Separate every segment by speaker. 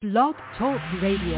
Speaker 1: Blog Talk Radio.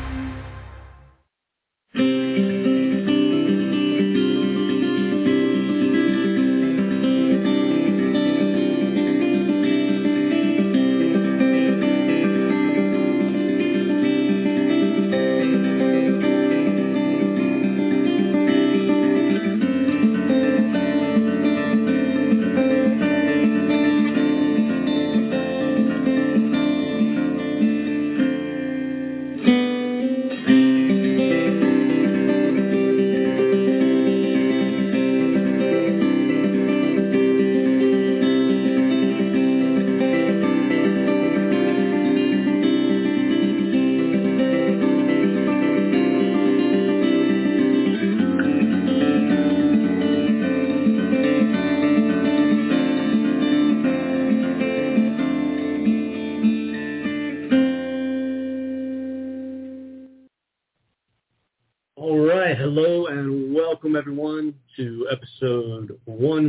Speaker 2: Everyone to episode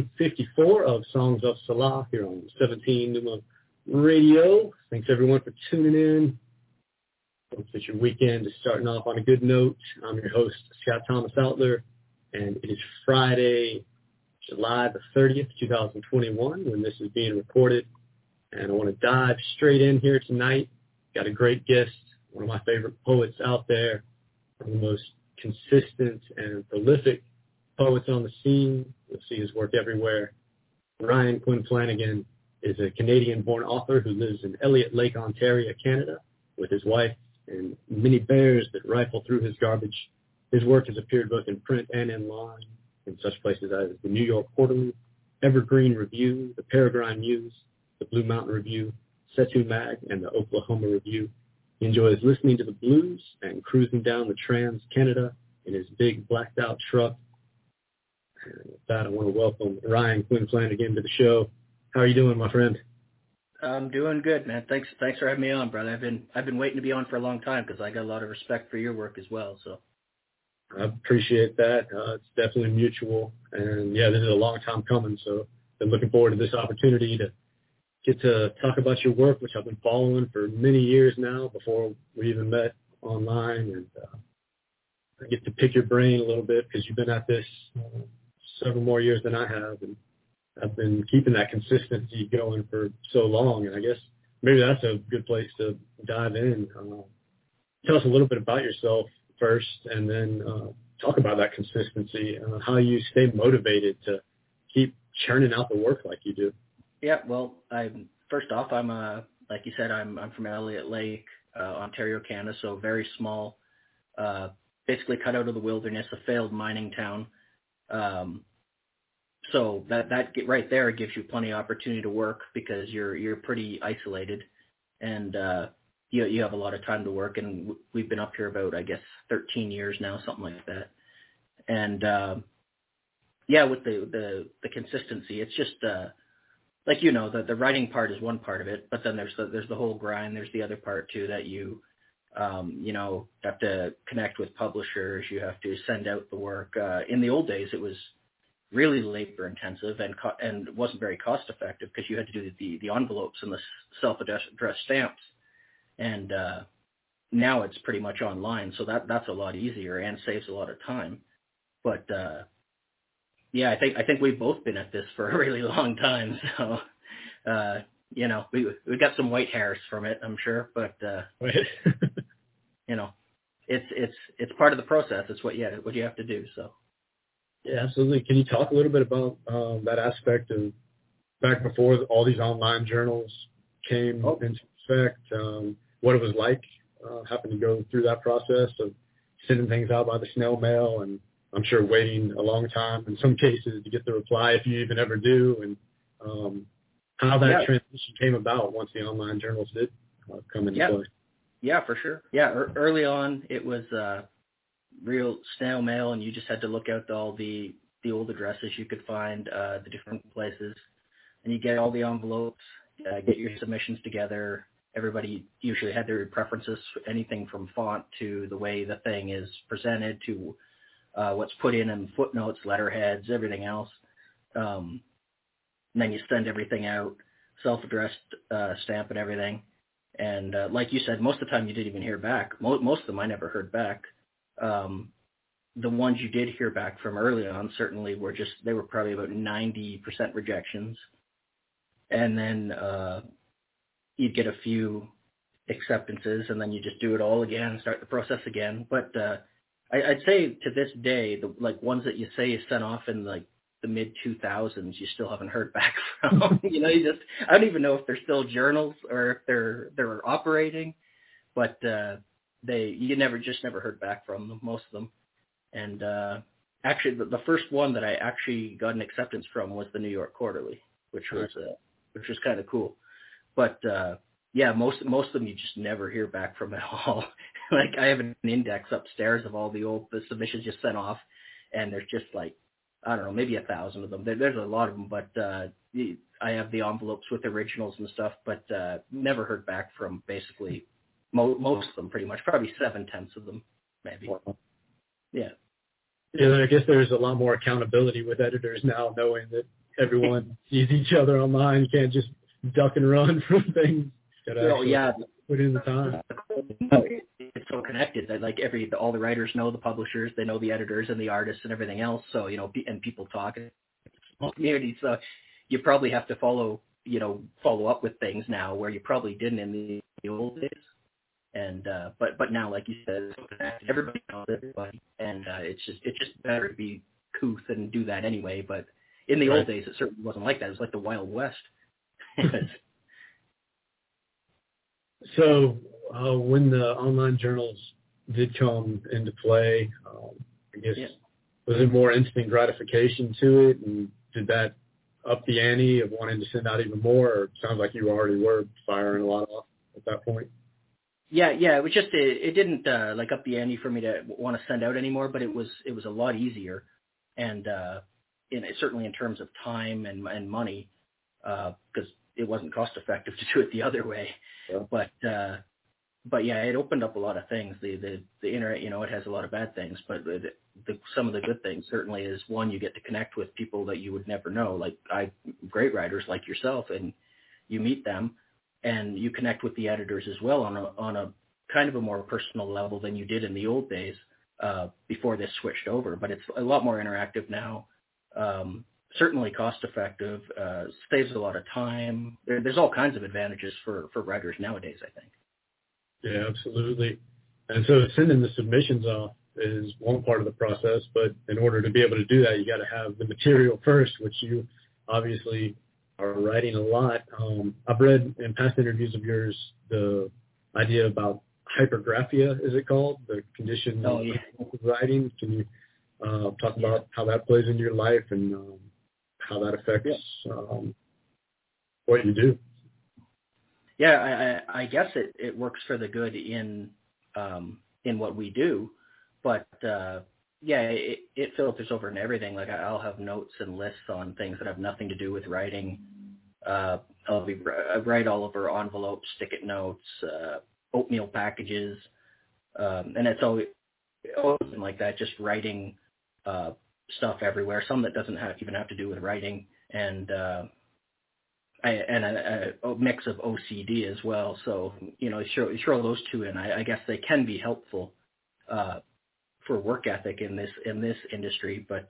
Speaker 2: 154 of Songs of Salah here on 17 Numa Radio. Thanks everyone for tuning in. Hope that your weekend is starting off on a good note. I'm your host, Scott Thomas Outler, and it is Friday, July the 30th, 2021, when this is being recorded. And I want to dive straight in here tonight. Got a great guest, one of my favorite poets out there, one of the most consistent and prolific poets on the scene. You'll see his work everywhere. Ryan Quinn Flanagan is a Canadian-born author who lives in Elliott Lake, Ontario, Canada, with his wife and many bears that rifle through his garbage. His work has appeared both in print and online in such places as the New York Quarterly, Evergreen Review, the Peregrine Muse, the Blue Mountain Review, Setu Mag, and the Oklahoma Review. He enjoys listening to the blues and cruising down the Trans-Canada in his big blacked-out truck. And with that, I want to welcome Ryan Quinn Flanagan to the show. How are you doing, my friend?
Speaker 3: I'm doing good, man. Thanks for having me on, brother. I've been waiting to be on for a long time because I got a lot of respect for your work as well. So
Speaker 2: I appreciate that. It's definitely mutual, and yeah, this is a long time coming. So been looking forward to this opportunity to get to talk about your work, which I've been following for many years now before we even met online, and I get to pick your brain a little bit because you've been at this several more years than I have, and I've been keeping that consistency going for so long, and I guess maybe that's a good place to dive in. Tell us a little bit about yourself first, and then talk about that consistency, how you stay motivated to keep churning out the work like you do.
Speaker 3: Yeah, well, first off, I'm like you said, I'm from Elliott Lake, Ontario, Canada, so very small, basically cut out of the wilderness, a failed mining town. So that right there gives you plenty of opportunity to work because you're pretty isolated, and you have a lot of time to work. And we've been up here about, I guess, 13 years now, something like that. And yeah, with the consistency, it's just like, you know, the writing part is one part of it, but then there's the whole grind. There's the other part too that you have to connect with publishers. You have to send out the work. In the old days, it was really labor intensive and wasn't very cost effective because you had to do the envelopes and the self-addressed stamps. And now it's pretty much online, so that's a lot easier and saves a lot of time. But yeah, I think we've both been at this for a really long time. So you know, we got some white hairs from it, I'm sure, but you know, it's part of the process. It's what you have to do. So.
Speaker 2: Yeah, absolutely. Can you talk a little bit about that aspect of back before all these online journals came into effect, what it was like having to go through that process of sending things out by the snail mail, and I'm sure waiting a long time in some cases to get the reply if you even ever do, and how that transition came about once the online journals did come into play.
Speaker 3: Yeah, for sure. Yeah, early on it was real snail mail, and you just had to look out all the old addresses you could find, the different places, and you get all the envelopes, get your submissions together. Everybody usually had their preferences, anything from font to the way the thing is presented to what's put in footnotes, letterheads, everything else. And then you send everything out, self-addressed stamp and everything. And like you said, most of the time you didn't even hear back. Most of them I never heard back. The ones you did hear back from early on certainly they were probably about 90% rejections. And then you'd get a few acceptances, and then you just do it all again, start the process again. But I'd say to this day, the ones that you say you sent off in like the mid 2000s, you still haven't heard back from. I don't even know if they're still journals or if they're operating, but you never heard back from them, most of them. And actually, the first one that I actually got an acceptance from was the New York Quarterly, which was kind of cool. But yeah, most of them you just never hear back from at all. Like I have an index upstairs of all the submissions you sent off, and there's just like, I don't know, maybe 1,000 of them. There's a lot of them, but I have the envelopes with originals and stuff, but never heard back from basically most of them, pretty much, probably 7/10 of them, maybe.
Speaker 2: Wow.
Speaker 3: Yeah.
Speaker 2: Yeah, I guess there's a lot more accountability with editors now, knowing that everyone sees each other online. You can't just duck and run from things.
Speaker 3: Yeah.
Speaker 2: Put in the time.
Speaker 3: It's so connected that like all the writers know the publishers, they know the editors and the artists and everything else. So, and people talk in the community. So you probably have to follow up with things now where you probably didn't in the old days. And, but now, like you said, it's so connected. Everybody knows everybody. And, it's just better to be couth and do that anyway. But in the old days, it certainly wasn't like that. It was like the Wild West.
Speaker 2: So when the online journals did come into play, I guess, was there more instant gratification to it? And did that up the ante of wanting to send out even more? Or it sounds like you already were firing a lot off at that point.
Speaker 3: Yeah. It was just, it didn't up the ante for me to want to send out anymore, but it was a lot easier. And certainly in terms of time and money, because it wasn't cost effective to do it the other way. Yeah. But yeah, it opened up a lot of things. The internet, it has a lot of bad things, but some of the good things certainly is, one, you get to connect with people that you would never know, like great writers like yourself, and you meet them and you connect with the editors as well on a kind of a more personal level than you did in the old days before this switched over. But it's a lot more interactive now. Certainly cost effective, saves a lot of time. There's all kinds of advantages for writers nowadays, I think.
Speaker 2: Yeah, absolutely. And so sending the submissions off is one part of the process, but in order to be able to do that, you got to have the material first, which you obviously are writing a lot. I've read in past interviews of yours the idea about hypergraphia, is it called? The condition of writing. Can you talk about how that plays into your life and how that affects what you do?
Speaker 3: Yeah, I guess it works for the good in what we do, but it filters over into everything. Like I'll have notes and lists on things that have nothing to do with writing. I write all over envelopes, stick-it notes, oatmeal packages, and it's always been like that. Just writing stuff everywhere. Some that doesn't even have to do with writing, and a mix of OCD as well. So, you throw those two in. I guess they can be helpful for work ethic in this industry, but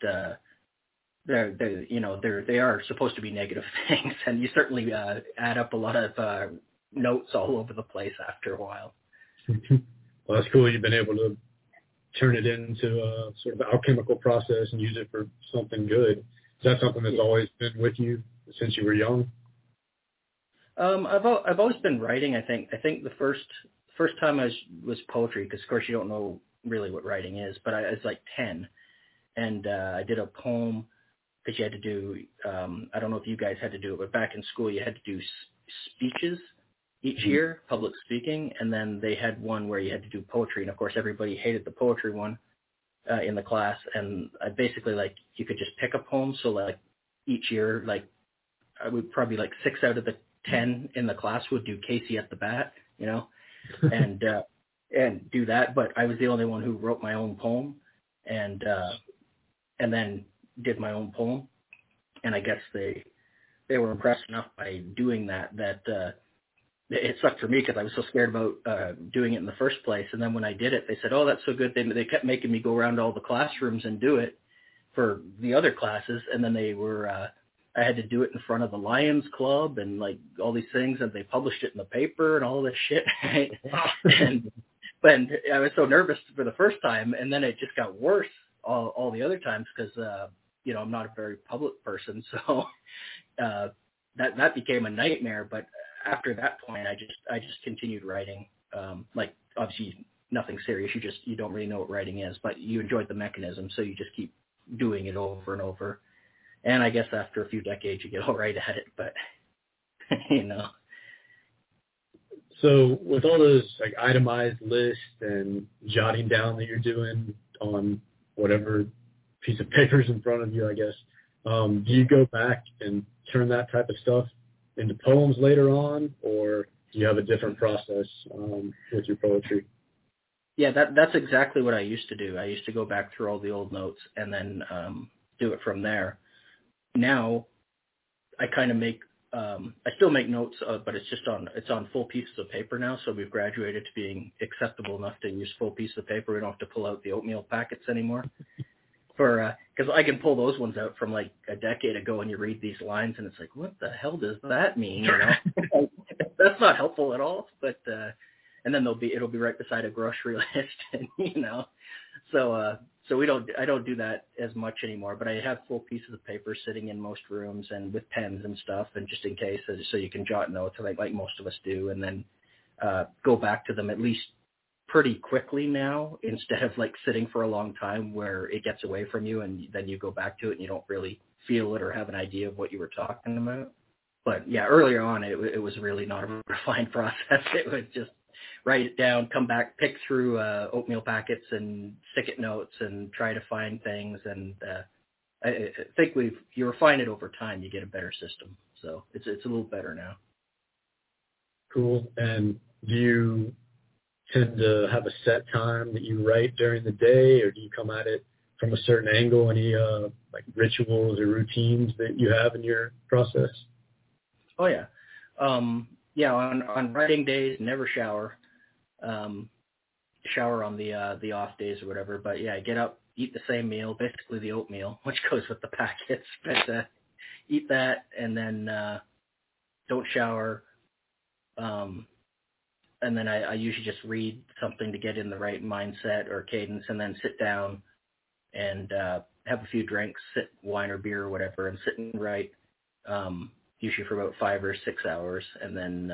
Speaker 3: they are supposed to be negative things, and you certainly add up a lot of notes all over the place after a while.
Speaker 2: Well, that's cool. You've been able to turn it into a sort of alchemical process and use it for something good. Is that something that's always been with you since you were young?
Speaker 3: I've always been writing. I think the first time I was poetry, because of course you don't know really what writing is, but I was like 10, and I did a poem because you had to do. I don't know if you guys had to do it, but back in school you had to do speeches each year, public speaking, and then they had one where you had to do poetry, and of course everybody hated the poetry one in the class, and I basically you could just pick a poem. So like each year, I would probably 6 out of the 10 in the class would do Casey at the Bat, and do that. But I was the only one who wrote my own poem, and then did my own poem. And I guess they were impressed enough by doing that it sucked for me because I was so scared about doing it in the first place. And then when I did it, they said, "Oh, that's so good." They kept making me go around to all the classrooms and do it for the other classes. And then I had to do it in front of the Lions Club and like all these things, and they published it in the paper and all this shit. Right? and I was so nervous for the first time, and then it just got worse all the other times because I'm not a very public person, so that became a nightmare. But after that point, I just continued writing. Like obviously nothing serious. You don't really know what writing is, but you enjoyed the mechanism, so you just keep doing it over and over. And I guess after a few decades, you get all right at it. But
Speaker 2: So with all those like itemized lists and jotting down that you're doing on whatever piece of paper is in front of you, I guess, do you go back and turn that type of stuff into poems later on, or do you have a different process with your poetry?
Speaker 3: Yeah, that's exactly what I used to do. I used to go back through all the old notes and then do it from there. Now, I kind of I still make notes, but it's on full pieces of paper now. So we've graduated to being acceptable enough to use full pieces of paper. We don't have to pull out the oatmeal packets anymore. Because I can pull those ones out from like a decade ago, and you read these lines, and it's like, what the hell does that mean? That's not helpful at all. But and then it'll be right beside a grocery list, and So I don't do that as much anymore, but I have full pieces of paper sitting in most rooms and with pens and stuff, and just in case, so you can jot notes like most of us do, and then go back to them at least pretty quickly now, instead of like sitting for a long time where it gets away from you and then you go back to it and you don't really feel it or have an idea of what you were talking about. But yeah, earlier on it was really not a refined process. It was just write it down, come back, pick through oatmeal packets and stick it notes and try to find things. And I think you refine it over time, you get a better system. So it's a little better now.
Speaker 2: Cool. And do you tend to have a set time that you write during the day, or do you come at it from a certain angle? Any like rituals or routines that you have in your process?
Speaker 3: Oh yeah. On writing days, never shower. Shower on the off days or whatever. But yeah, get up, eat the same meal, basically the oatmeal, which goes with the packets. But eat that, and then don't shower. And then I usually just read something to get in the right mindset or cadence, and then sit down and have a few drinks, wine or beer or whatever, and sit and write. Usually for about 5 or 6 hours, and then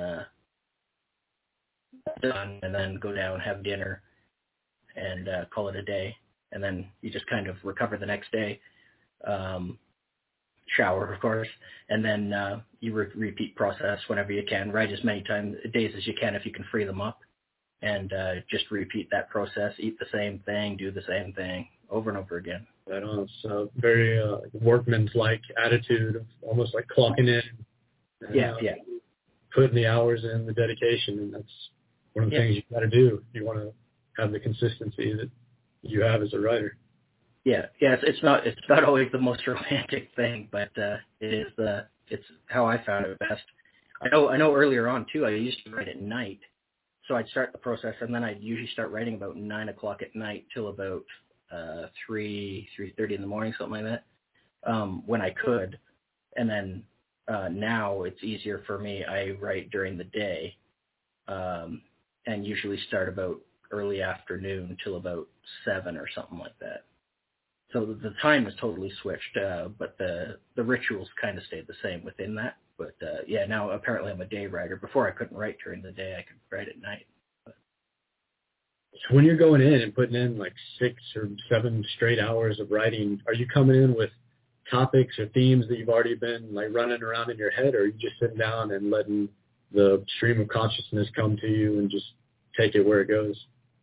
Speaker 3: done, and then go down, have dinner, and call it a day. And then you just kind of recover the next day, shower, of course, and then you repeat process whenever you can. Write as many days as you can if you can free them up, and just repeat that process. Eat the same thing, do the same thing over and over again.
Speaker 2: Right on. It's a very workman's-like attitude, of almost like clocking in.
Speaker 3: Yeah.
Speaker 2: Putting the hours in, the dedication, and that's one of the things you got to do if you want to have the consistency that you have as a writer.
Speaker 3: Yeah. It's not always the most romantic thing, but it's how I found it best. I know earlier on too, I used to write at night, so I'd start the process, and then I'd usually start writing about 9 o'clock at night till about 3:30 in the morning, something like that, when I could. And then now it's easier for me. I write during the day, and usually start about early afternoon till about 7 or something like that. So the time is totally switched, but the rituals kind of stayed the same within that. But now apparently I'm a day writer. Before I couldn't write during the day, I could write at night.
Speaker 2: So when you're going in and putting in like 6 or 7 straight hours of writing, are you coming in with topics or themes that you've already been like running around in your head, or are you just sitting down and letting the stream of consciousness come to you and just take it where it goes?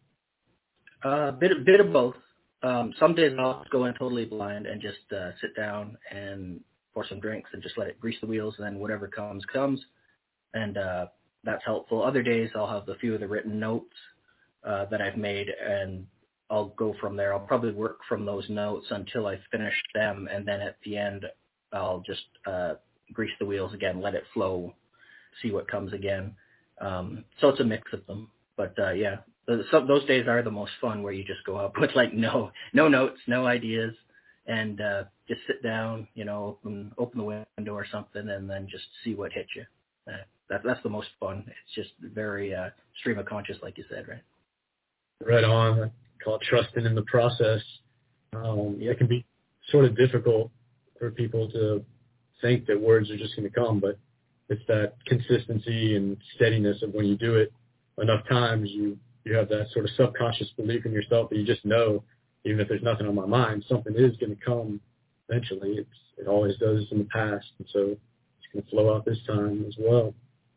Speaker 3: Bit of both. Some days I'll go in totally blind and just sit down and pour some drinks and just let it grease the wheels, and then whatever comes, and that's helpful. Other days I'll have a few of the written notes that I've made, and I'll go from there. I'll probably work from those notes until I finish them, and then at the end I'll just grease the wheels again, let it flow, see what comes again. So it's a mix of them. But yeah, those days are the most fun, where you just go up with like no notes, no ideas, and just sit down, open the window or something, and then just see what hits you. That's the most fun. It's just very stream of conscious, like you said, right?
Speaker 2: Right on. I call it trusting in the process. It can be sort of difficult for people to think that words are just going to come, but it's that consistency and steadiness of when you do it enough times, you have that sort of subconscious belief in yourself that you just know, even if there's nothing on my mind, something is going to come eventually. It always does in the past, and so it's going to flow out this time as well.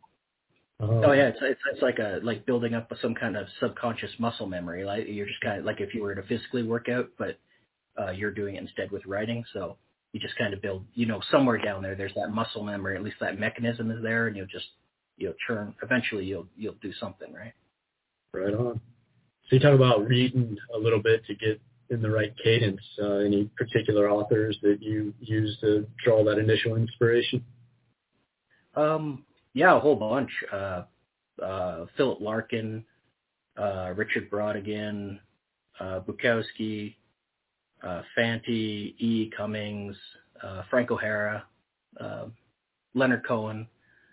Speaker 3: It's like building up some kind of subconscious muscle memory. Like you're just kind of like if you were to physically work out, but you're doing it instead with writing. So you just kind of build, somewhere down there's that muscle memory. At least that mechanism is there, and you'll churn. Eventually, you'll do something, right?
Speaker 2: Right on. So you talk about reading a little bit to get in the right cadence. Any particular authors that you use to draw that initial inspiration?
Speaker 3: Yeah, a whole bunch. Philip Larkin, Richard Brodigan, Bukowski, Fanti, E. Cummings, Frank O'Hara, Leonard Cohen.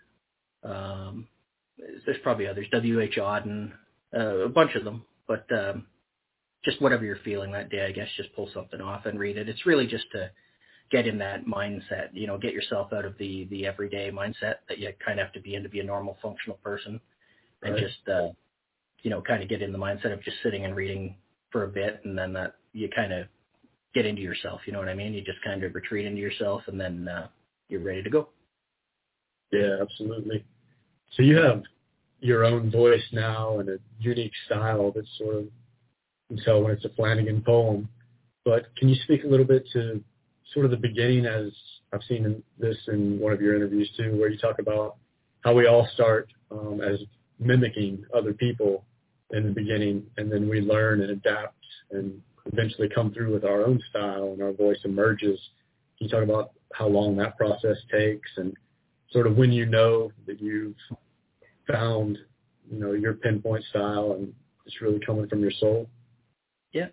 Speaker 3: There's probably others. W.H. Auden, a bunch of them. But just whatever you're feeling that day, I guess, just pull something off and read it. It's really just to get in that mindset, get yourself out of the everyday mindset that you kind of have to be in to be a normal, functional person. And
Speaker 2: Right.
Speaker 3: just, kind of get in the mindset of just sitting and reading for a bit, and then that you kind of get into yourself, you know what I mean? You just kind of retreat into yourself, and then you're ready to go.
Speaker 2: Yeah, absolutely. So you have your own voice now and a unique style that sort of, you can tell when it's a Flanagan poem. But can you speak a little bit to sort of the beginning, as I've seen this in one of your interviews too, where you talk about how we all start as mimicking other people in the beginning, and then we learn and adapt and eventually come through with our own style and our voice emerges. Can you talk about how long that process takes and sort of when you know that you've found, your pinpoint style and it's really coming from your soul?
Speaker 3: Yeah.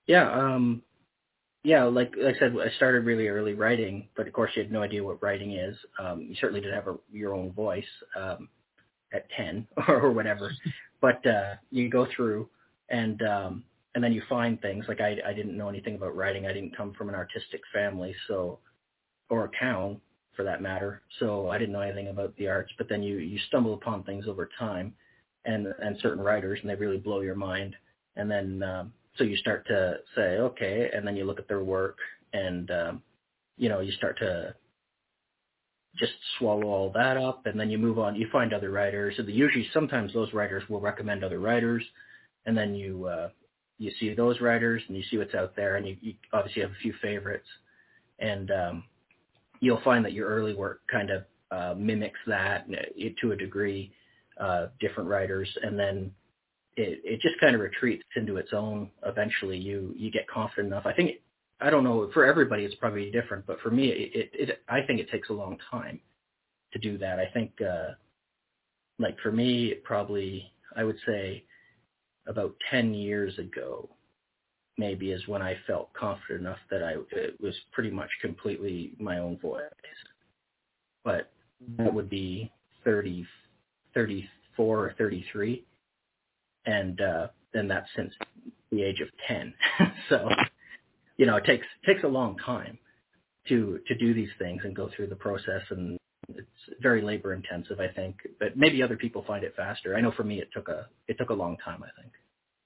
Speaker 3: Like I said, I started really early writing, but of course you had no idea what writing is. You certainly didn't have your own voice at 10 or whatever. But you go through and then you find things. Like I didn't know anything about writing. I didn't come from an artistic family, or a town for that matter. So I didn't know anything about the arts. But then you stumble upon things over time, and certain writers, and they really blow your mind. And then so you start to say, okay, and then you look at their work, and you start to just swallow all that up, and then you move on. You find other writers. So sometimes those writers will recommend other writers, and then you see those writers, and you see what's out there, and you obviously have a few favorites, and you'll find that your early work kind of mimics that to a degree, different writers, and then it just kind of retreats into its own. Eventually, you get confident enough. I don't know, for everybody it's probably different, but for me, I think it takes a long time to do that. I think, like for me, probably, I would say about 10 years ago, maybe, is when I felt confident enough that it was pretty much completely my own voice. But that would be 34 or 33. And then that's since the age of 10. So, it takes a long time to do these things and go through the process, and it's very labor intensive, I think. But maybe other people find it faster. I know for me it took a long time, I think.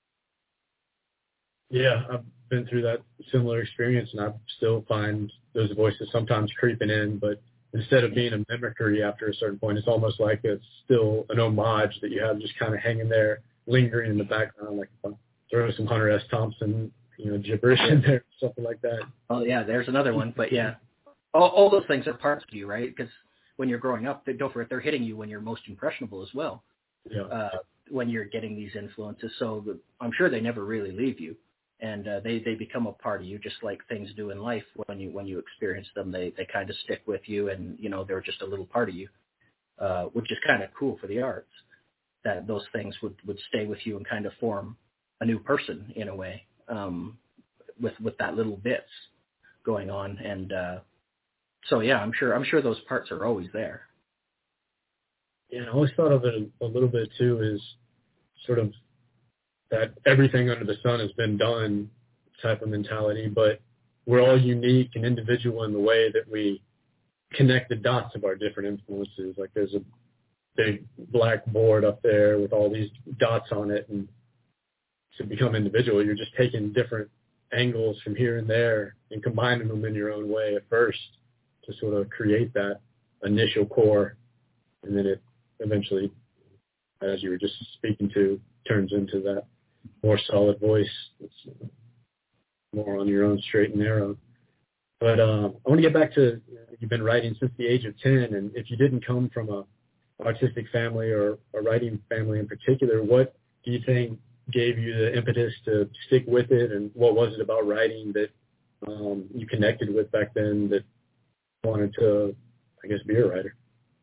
Speaker 2: Yeah, I've been through that similar experience, and I still find those voices sometimes creeping in, but instead of being a mimicry after a certain point, it's almost like it's still an homage that you have just kind of hanging there, lingering in the background, like throw some Hunter S. Thompson, gibberish in there, something like that.
Speaker 3: Oh yeah, there's another one. But yeah, all those things are parts of you, right? Because when you're growing up, don't forget, they're hitting you when you're most impressionable as well.
Speaker 2: Yeah.
Speaker 3: When you're getting these influences, so I'm sure they never really leave you, and they become a part of you, just like things do in life. When you experience them, they kind of stick with you, and they're just a little part of you, which is kind of cool for the arts. that those things would stay with you and kind of form a new person in a way, with that little bits going on. And so yeah, I'm sure those parts are always there.
Speaker 2: Yeah, I always thought of it a little bit too, is sort of that everything under the sun has been done type of mentality, but we're all unique and individual in the way that we connect the dots of our different influences. Like there's a big black board up there with all these dots on it, and to become individual, you're just taking different angles from here and there and combining them in your own way at first to sort of create that initial core, and then it eventually, as you were just speaking to, turns into that more solid voice. It's more on your own straight and narrow. But I want to get back to, you've been writing since the age of 10, and if you didn't come from a artistic family or a writing family in particular, what do you think gave you the impetus to stick with it, and what was it about writing that you connected with back then that wanted to, I guess, be a writer?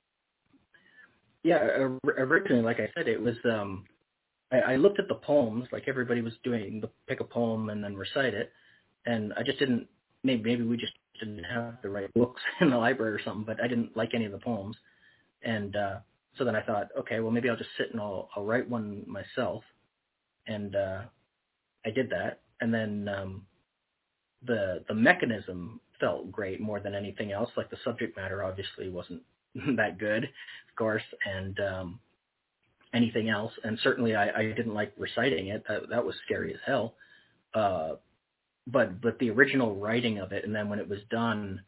Speaker 3: Yeah, originally, like I said, it was, I looked at the poems like everybody was doing, pick a poem and then recite it, and I just didn't, maybe we just didn't have the right books in the library or something, but I didn't like any of the poems. And so then I thought, okay, well, maybe I'll just sit and I'll write one myself. And I did that. And then the mechanism felt great more than anything else. Like the subject matter obviously wasn't that good, of course, and anything else. And certainly I didn't like reciting it. That was scary as hell. But the original writing of it, and then when it was done,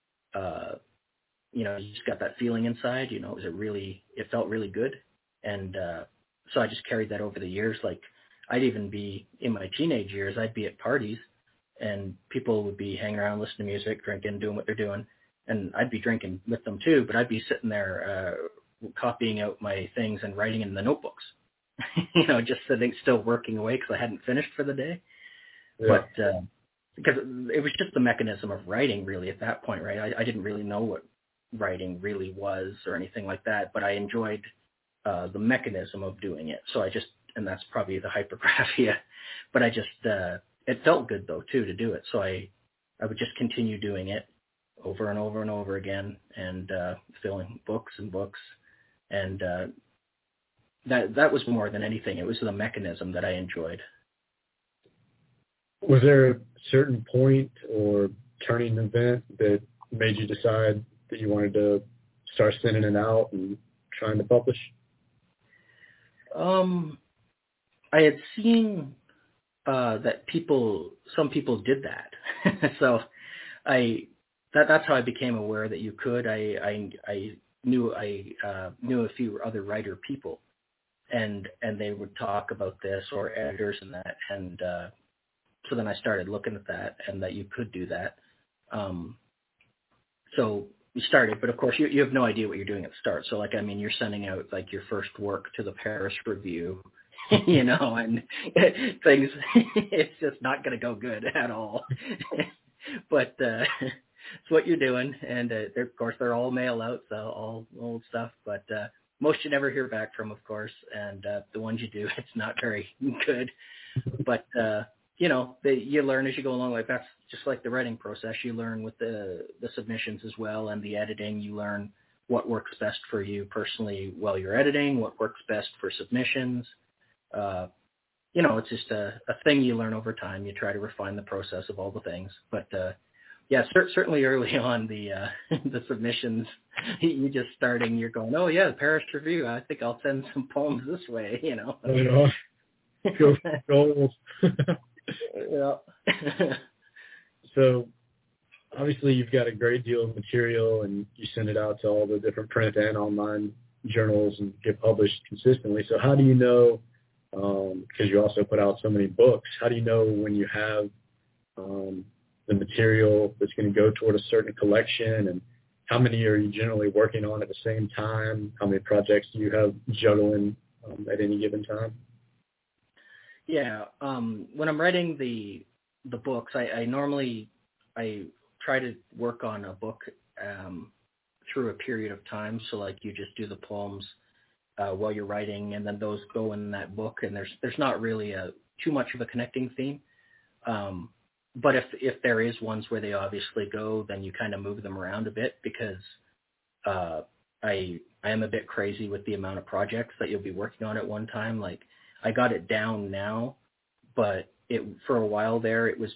Speaker 3: you just got that feeling inside, it felt really good. And so I just carried that over the years. Like I'd even be, in my teenage years, I'd be at parties and people would be hanging around, listening to music, drinking, doing what they're doing. And I'd be drinking with them too, but I'd be sitting there copying out my things and writing in the notebooks, just sitting, still working away because I hadn't finished for the day. Yeah. But because it was just the mechanism of writing really at that point, right? I didn't really know what writing really was or anything like that, but I enjoyed the mechanism of doing it. So and that's probably the hypergraphia, but I just, it felt good though too to do it. So I would just continue doing it over and over and over again, and filling books and books. And that was more than anything. It was the mechanism that I enjoyed.
Speaker 2: Was there a certain point or turning event that made you decide that you wanted to start sending it out and trying to publish?
Speaker 3: I had seen that some people did that. So that's how I became aware that you could. I knew a few other writer people, and they would talk about this, or editors and that, and so then I started looking at that and that you could do that. So we started, but of course you have no idea what you're doing at the start. So you're sending out like your first work to the Paris Review, and things, it's just not going to go good at all. But it's what you're doing, and of course they're all mail out, so all old stuff, but most you never hear back from, of course, and the ones you do, it's not very good. But you learn as you go along. Like that's just like the writing process. You learn with the submissions as well, and the editing. You learn what works best for you personally while you're editing, what works best for submissions. It's just a thing you learn over time. You try to refine the process of all the things. But certainly early on the submissions, you just starting, you're going, oh yeah, the Paris Review, I think I'll send some poems this way,
Speaker 2: Go goals.
Speaker 3: Yeah.
Speaker 2: So obviously you've got a great deal of material, and you send it out to all the different print and online journals and get published consistently. So how do you know, because you also put out so many books, how do you know when you have the material that's going to go toward a certain collection, and how many are you generally working on at the same time? How many projects do you have juggling at any given time?
Speaker 3: Yeah, when I'm writing the books, I normally try to work on a book through a period of time. So like you just do the poems while you're writing, and then those go in that book, and there's not really too much of a connecting theme. But if there is ones where they obviously go, then you kind of move them around a bit, because I am a bit crazy with the amount of projects that you'll be working on at one time. Like, I got it down now, but for a while there, it was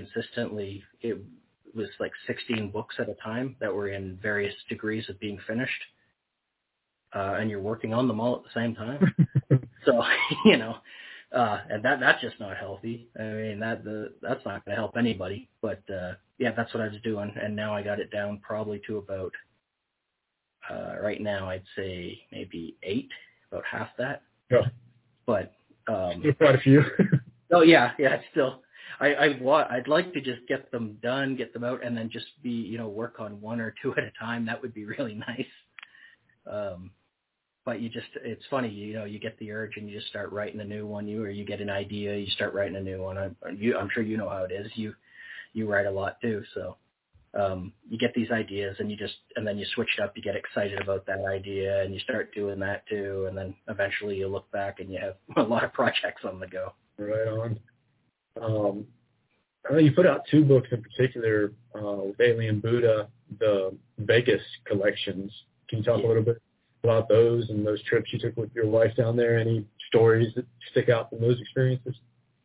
Speaker 3: like 16 books at a time that were in various degrees of being finished. And you're working on them all at the same time. So, and that's just not healthy. I mean, that's not going to help anybody. But, that's what I was doing. And now I got it down probably to about, right now, I'd say maybe 8, about half that.
Speaker 2: Yeah.
Speaker 3: But,
Speaker 2: still quite a few.
Speaker 3: Oh yeah, still. I'd like to just get them done, get them out, and then just work on 1 or 2 at a time. That would be really nice. But it's funny, you get the urge and you just start writing a new one. Or you get an idea, you start writing a new one. I'm sure you know how it is. You write a lot too, so you get these ideas and then you switch it up. You get excited about that idea and you start doing that too, and then eventually you look back and you have a lot of projects on the go.
Speaker 2: Right on. I know you put out 2 books in particular, with Alien Buddha, the Vegas collections. Can you talk a little bit about those and those trips you took with your wife down there? Any stories that stick out from those experiences?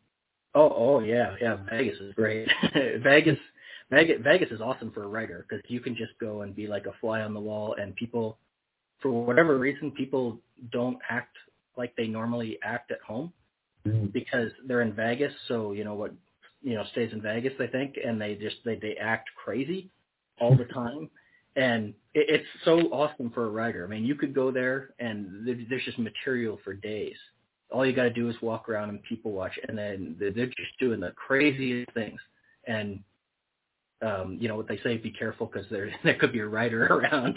Speaker 3: Oh yeah. Vegas is great. Vegas is awesome for a writer, because you can just go and be like a fly on the wall, and people, for whatever reason, people don't act like they normally act at home, because they're in Vegas. So what stays in Vegas, they think, and they act crazy all the time. And it's so awesome for a writer. I mean, you could go there and there's just material for days. All you got to do is walk around and people watch, and then they're just doing the craziest things. And, what they say, be careful, because there could be a writer around.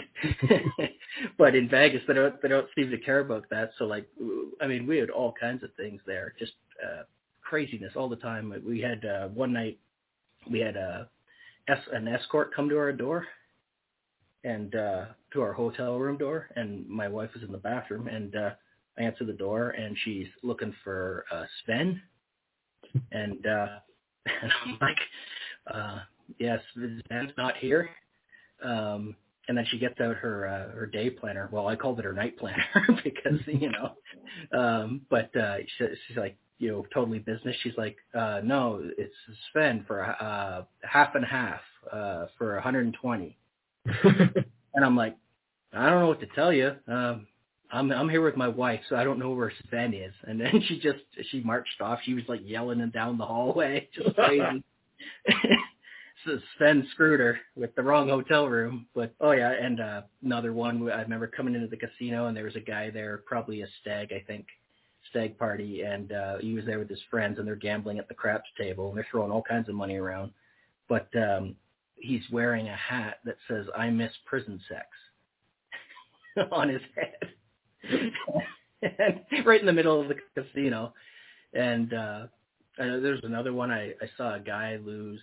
Speaker 3: But in Vegas, they don't seem to care about that. So, we had all kinds of things there, just craziness all the time. We had one night, we had an escort come to our door, and to our hotel room door, and my wife was in the bathroom, and I answered the door, and she's looking for Sven, and I'm like, yes, Sven's not here. And then she gets out her day planner. Well, I called it her night planner because but she's like, totally business. She's like, no, it's Sven for half and half for 120. And I'm like, I don't know what to tell you. I'm here with my wife, so I don't know where Sven is. And then she marched off. She was like yelling and down the hallway, just crazy. So Sven screwed her with the wrong hotel room. But and another one, I remember coming into the casino, and there was a guy there, probably a stag party, and he was there with his friends, and they're gambling at the craps table, and they're throwing all kinds of money around. But he's wearing a hat that says, "I miss prison sex," on his head. And right in the middle of the casino. And there's another one. I saw a guy lose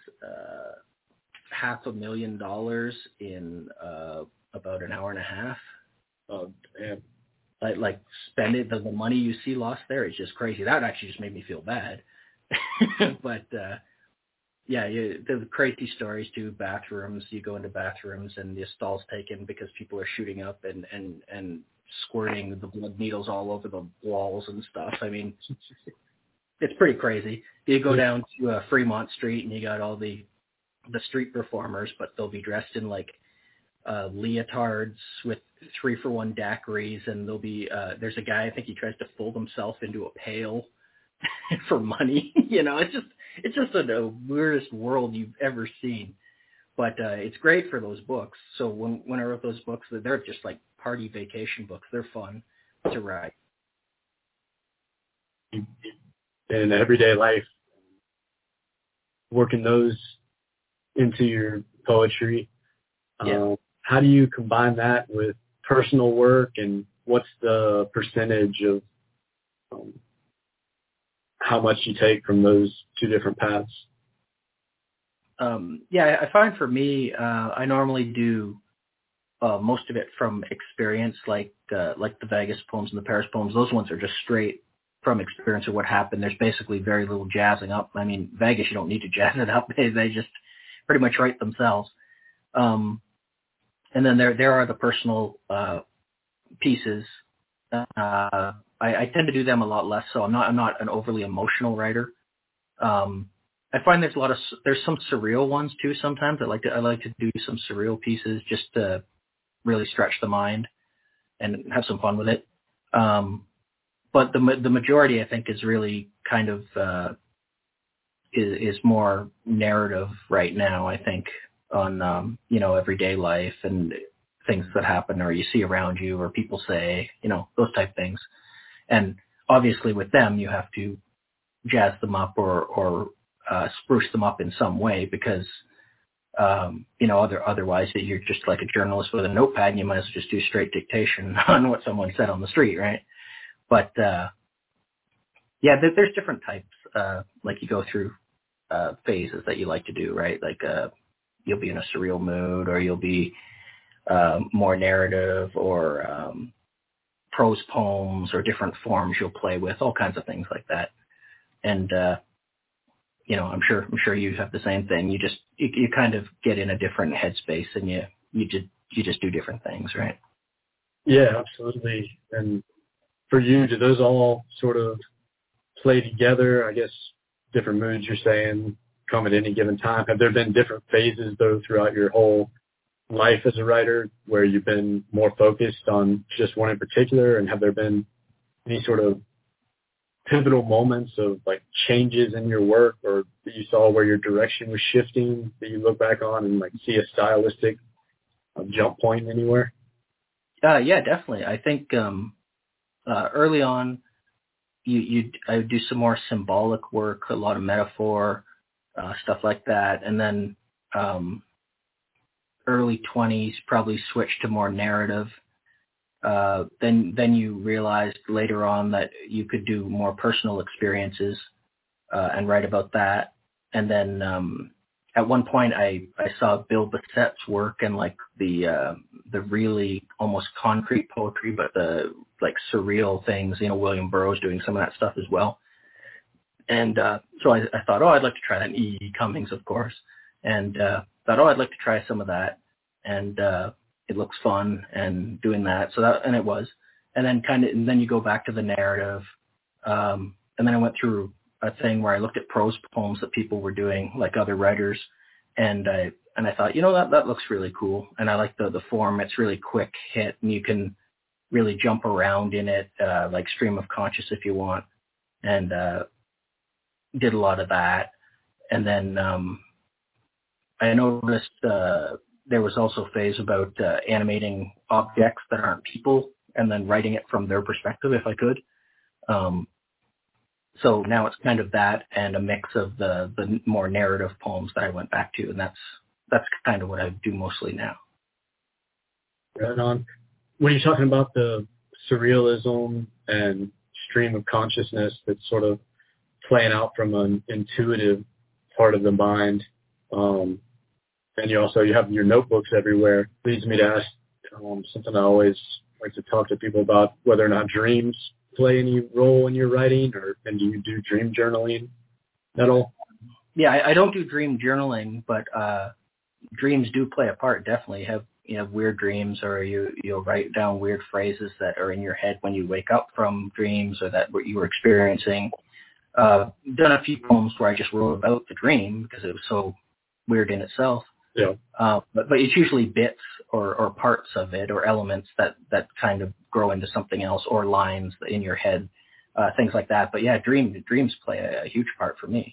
Speaker 3: $500,000 in about an hour and a half.
Speaker 2: Oh, damn.
Speaker 3: Like spending the money you see lost there is just crazy. That actually just made me feel bad. But the crazy stories too. Bathrooms, you go into bathrooms and the stall's taken because people are shooting up and squirting the blood needles all over the walls and stuff. I mean, it's pretty crazy. You go down to Fremont Street and you got all the street performers, but they'll be dressed in like leotards with 3-for-1 daiquiris, and there'll be there's a guy, I think he tries to fold himself into a pail for money. It's just the weirdest world you've ever seen. But it's great for those books. So when I wrote those books, they're just like party vacation books. They're fun to write.
Speaker 2: In everyday life, working those into your poetry, how do you combine that with personal work, and what's the percentage of how much you take from those two different paths?
Speaker 3: I find for me, I normally do most of it from experience, like the Vegas poems and the Paris poems. Those ones are just straight from experience of what happened. There's basically very little jazzing up. I mean, Vegas, you don't need to jazz it up. They just pretty much write themselves. And then there are the personal pieces. I tend to do them a lot less, so I'm not an overly emotional writer. I find there's some surreal ones too. Sometimes I like to do some surreal pieces just to really stretch the mind and have some fun with it. But the majority, I think, is really kind of is more narrative right now. I think on everyday life and things that happen or you see around you or people say, those type things. And obviously with them, you have to jazz them up or spruce them up in some way because, otherwise you're just like a journalist with a notepad and you might as well just do straight dictation on what someone said on the street, right? But, there's different types, like you go through phases that you like to do, right? Like you'll be in a surreal mood or you'll be more narrative or prose poems or different forms you'll play with, all kinds of things like that. And, I'm sure you have the same thing. You kind of get in a different headspace and you just do different things, right?
Speaker 2: Yeah, absolutely. And for you, do those all sort of play together? I guess different moods you're saying come at any given time. Have there been different phases though throughout your whole life as a writer where you've been more focused on just one in particular? And have there been any sort of pivotal moments of like changes in your work or that you saw where your direction was shifting that you look back on and like see a stylistic jump point anywhere?
Speaker 3: Yeah, definitely. I think early on, I would do some more symbolic work, a lot of metaphor, stuff like that, and then early 20s probably switched to more narrative. Then you realized later on that you could do more personal experiences and write about that. And then at one point I saw Bill Bassett's work and like the really almost concrete poetry, but the like surreal things. William Burroughs doing some of that stuff as well. And so I thought, I'd like to try that. And E. Cummings, of course. And thought, I'd like to try some of that. And it looks fun and doing that. And it was. And then you go back to the narrative. And then I went through a thing where I looked at prose poems that people were doing, like other writers. And I thought, that looks really cool. And I like the form. It's really quick hit and you can really jump around in it, like stream of conscious if you want. And did a lot of that. And then I noticed there was also a phase about animating objects that aren't people and then writing it from their perspective if I could. So now it's kind of that and a mix of the more narrative poems that I went back to, and that's kind of what I do mostly now.
Speaker 2: Right on. When you're talking about the surrealism and stream of consciousness that's sort of playing out from an intuitive part of the mind, and you have your notebooks everywhere, leads me to ask something I always like to talk to people about, whether or not dreams play any role in your writing, and do you do dream journaling at all?
Speaker 3: Yeah, I don't do dream journaling, but dreams do play a part. Definitely have weird dreams, or you'll write down weird phrases that are in your head when you wake up from dreams, or that what you were experiencing. Done a few poems where I just wrote about the dream because it was so weird in itself.
Speaker 2: Yeah.
Speaker 3: But it's usually bits or parts of it or elements that kind of grow into something else, or lines in your head, things like that. But yeah, dreams play a huge part for me.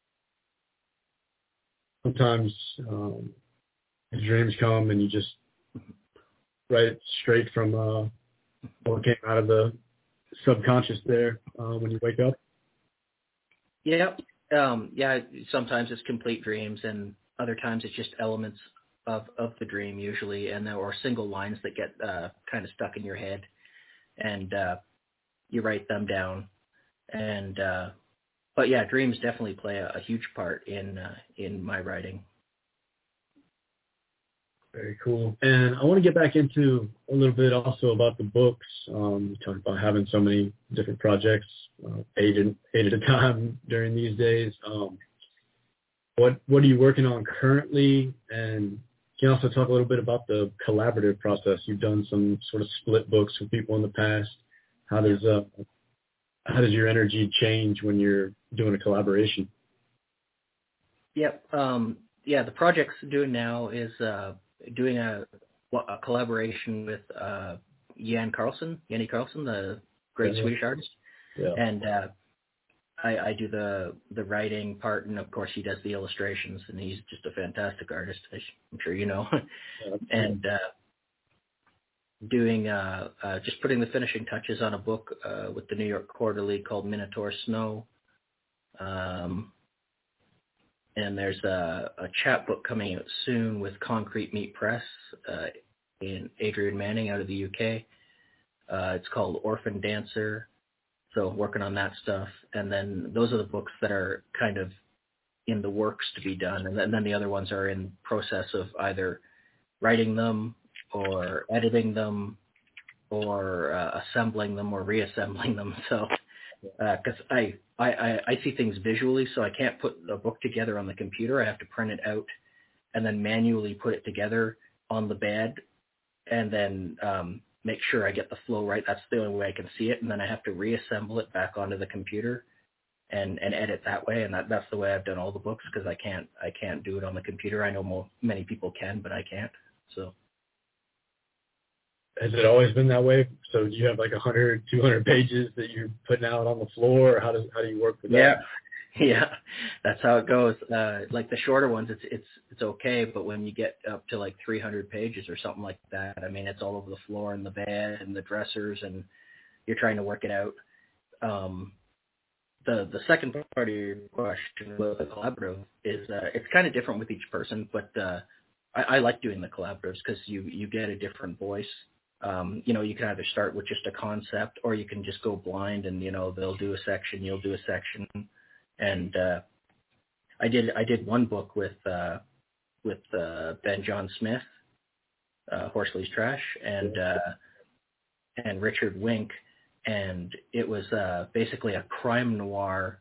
Speaker 2: Sometimes dreams come and you just write straight from what came out of the subconscious there when you wake up.
Speaker 3: Yeah. Sometimes it's complete dreams, and other times it's just elements of the dream usually, and there are single lines that get kind of stuck in your head, and you write them down. And but yeah, dreams definitely play a huge part in my writing.
Speaker 2: Very cool. And I want to get back into a little bit also about the books. You talked about having so many different projects, 8 at a time during these days. What are you working on currently? And can you also talk a little bit about the collaborative process? You've done some sort of split books with people in the past. How does your energy change when you're doing a collaboration?
Speaker 3: Yep. The projects doing now is doing a collaboration with Jenny Carlson, the great Swedish artist.
Speaker 2: Yeah.
Speaker 3: And I do the writing part, and of course he does the illustrations, and he's just a fantastic artist, I'm sure you know.
Speaker 2: Yeah.
Speaker 3: And doing just putting the finishing touches on a book with the New York Quarterly called Minotaur Snow. And there's a chapbook coming out soon with Concrete Meat Press in Adrian Manning out of the UK. It's called Orphan Dancer. So working on that stuff. And then those are the books that are kind of in the works to be done. And then the other ones are in process of either writing them or editing them or assembling them or reassembling them. So because I see things visually, so I can't put a book together on the computer. I have to print it out and then manually put it together on the bed and then make sure I get the flow right. That's the only way I can see it. And then I have to reassemble it back onto the computer and edit that way. And that's the way I've done all the books because I can't do it on the computer. I know many people can, but I can't. So.
Speaker 2: Has it always been that way? So do you have like 100, 200 pages that you're putting out on the floor? Or how do you work with that?
Speaker 3: Yeah, that's how it goes. Like the shorter ones, it's okay, but when you get up to like 300 pages or something like that, I mean, it's all over the floor and the bed and the dressers, and you're trying to work it out. The second part of your question with the collaborative is it's kind of different with each person, but I like doing the collaboratives because you get a different voice. You can either start with just a concept or you can just go blind and, they'll do a section, you'll do a section. And I did one book with Ben John Smith, Horsley's Trash, and Richard Wink, and it was basically a crime noir,